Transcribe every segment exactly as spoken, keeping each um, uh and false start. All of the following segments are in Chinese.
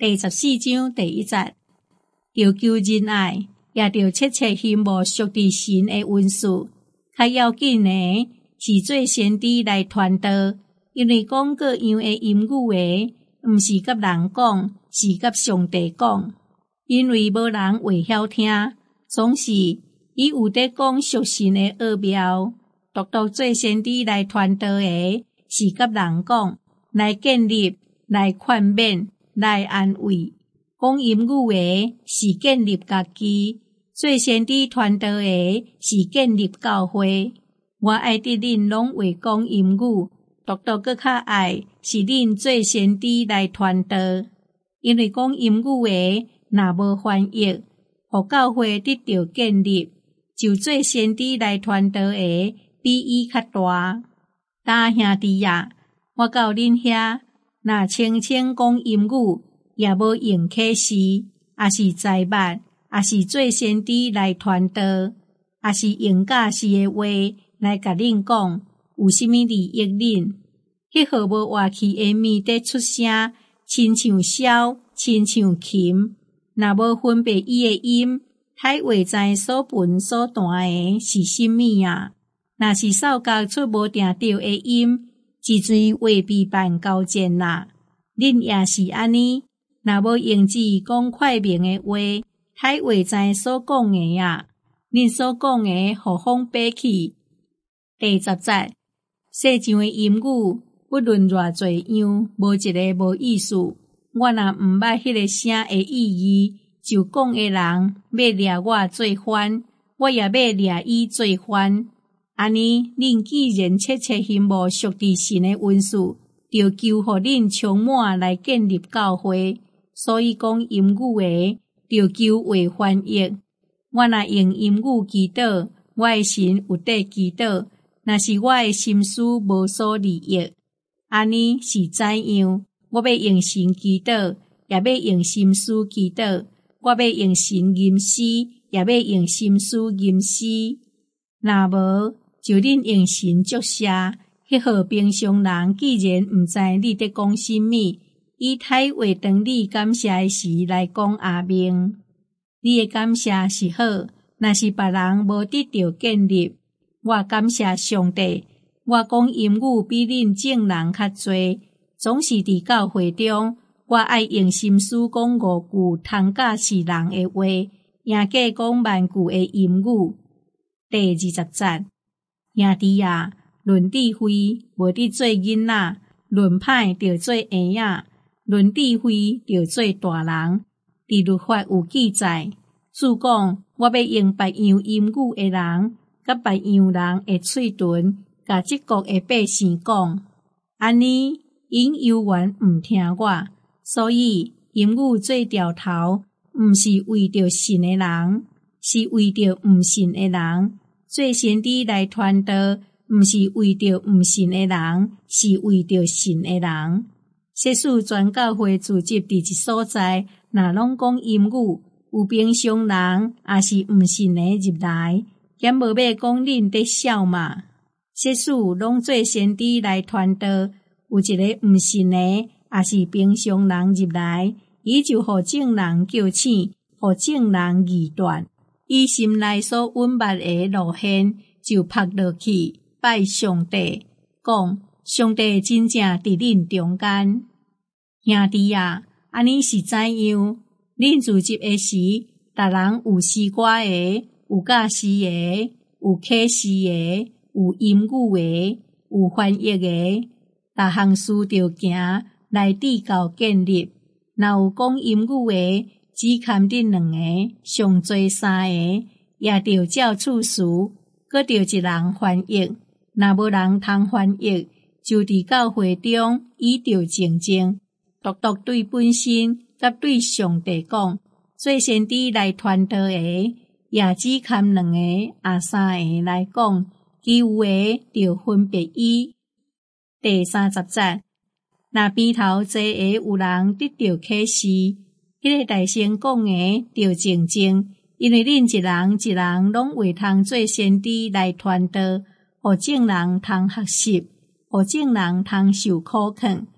第十四章第一节，着求仁爱，也着切切羡慕属伫神的恩赐。较要紧的是做先知来传道，因为讲各样的言语话，毋是甲人讲，是甲上帝讲。因为无人会晓听，总是伊有在讲属神的奥妙。独独做先知来传道的，是甲人讲，来建立，来劝勉，来安慰。讲言语的，是建立家己；做先知传道的，是建立教会。我爱得恁拢会讲言语，独独搁较爱是恁做先知来传道，因为讲言语的若无翻译，互教会得到建立，就做先知来传道的比伊较大。大兄弟啊，我到恁遐，若清清讲言语，也无用启示，也是财物，也是做先知来传道，也是用假实的话来甲恁讲，有啥物利益恁？迄号无活气的面得出声，亲像箫，亲像琴，若无分别伊的音，歹话知所分所弹的是甚物啊？若是扫角出无定着的音，一嘴话必办交战啦。恁也是安尼，若无用字讲快明的话，歹话知所讲的啊，恁所讲的互风爬去。第十节，世上的言语，不论偌侪样，无一个无意思。我若毋捌迄个声的意义，就讲的人要掠我做番，我也要掠伊做番。安尼，恁既然切切羡慕属伫神的恩赐，就求互恁充满来建立教会。所以讲言语的，就求话翻译。我若用言语祈祷，我的神有得祈祷。若是我的心思无所利益，安尼是怎样？我要用神祈祷，也要用心思祈祷；我要用神吟诗，也要用心思吟诗。若无，就恁用神作写。迄号平常人既然毋知你伫讲甚物，以歹话当你感谢的时来讲阿明。你的感谢是好，若是别人无得到建立。我感谢上帝，我讲言语比恁正人较侪，总是伫教会中，我爱用心思讲五句通教世人的话，赢过讲万句的言语。第二十节，兄弟啊，论智慧无得做囡仔，论歹着做婴仔，论智慧着做大人。伫律法有记载，主讲我要用别样言语的人。甲别样人的嘴唇，甲这国的百姓讲，安尼因犹原毋听我，所以言语做条头，毋是为着信的人，是为着毋信的人。做先知来传道，毋是为着毋信的人，是为着信的人。即使全教会组织伫一所在，若拢讲言语，有平常人也是毋信的入来。咸无要讲恁伫笑嘛？即使拢做先知来传道，有一个毋信的，也是平常人入来，伊就互正人叫醒，互正人疑断，伊心内所稳捌的路线就拍落去，拜上帝，讲上帝真正伫恁中间。兄弟啊，安尼是怎样？恁自集的时，逐人有诗歌的。有教诗的，有启示的，有音语的，有翻译的，逐项事着行来递到建立。若有讲音语的，只堪恁两个，上侪三个，也着照次序，搁着一人翻译。若无人通翻译，就伫教会中伊着静静，独独对本身，甲对上帝讲，做先知来传道的。也只堪两个啊三个来讲，其余个就分别伊。第三十节，若边头坐个有人得到启示，迄个大声讲的就静静，因为恁一人一人拢会通做先知来传道，互正人通学习，互正人通受苦劝。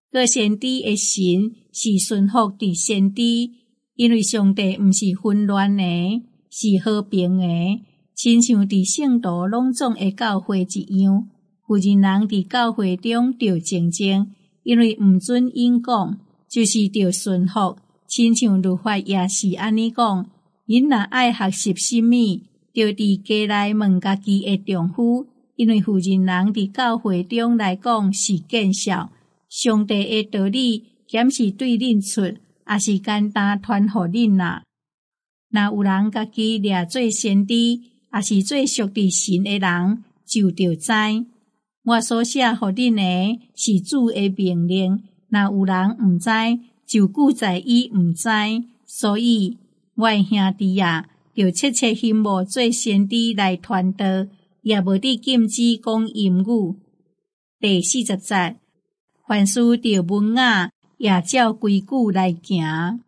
个先知的神是顺服伫先知，因为上帝毋是混乱的，是和平的，亲像伫圣徒拢总的教会一样。负责人伫教会中着静静，因为毋准因讲，就是着顺服，亲像律法也是安尼讲。因若爱学习什么，着伫家内问家己的丈夫，因为负责人伫教会中来讲是见效。上帝的道理，减是对恁出，也是简单传互恁啦。若有人家己掠做先知，也是做属伫神的人，就着知。我所写互恁的是主的命令，若有人毋知，就故在伊毋知。所以，我的兄弟啊，着切切心无做先知来传道，也无伫禁止讲淫语。第四十节，凡事着文雅，也照规矩来行。